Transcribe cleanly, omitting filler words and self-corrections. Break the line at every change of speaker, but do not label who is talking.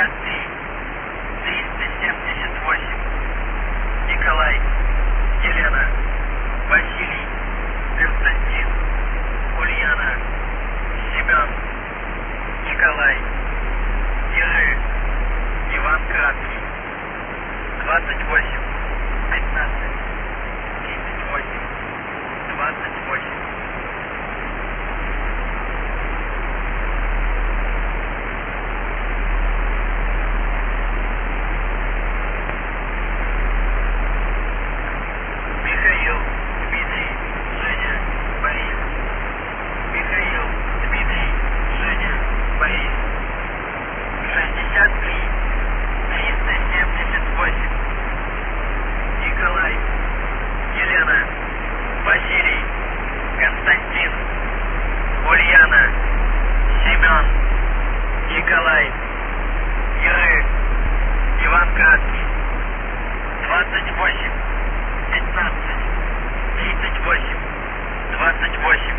63, 378. Николай, Елена, Василий, Константин, Ульяна, Семен, Николай, Иры, Иван Краткий. 28, 15, 38, 28. Михаил, Дмитрий, Женя, Борис. Михаил, Дмитрий, Женя, Борис. 63, 378. Николай, Елена, Василий, Константин, Ульяна, Семен, Николай, Иры, Иван Краткий. 28, 15, 38, 28.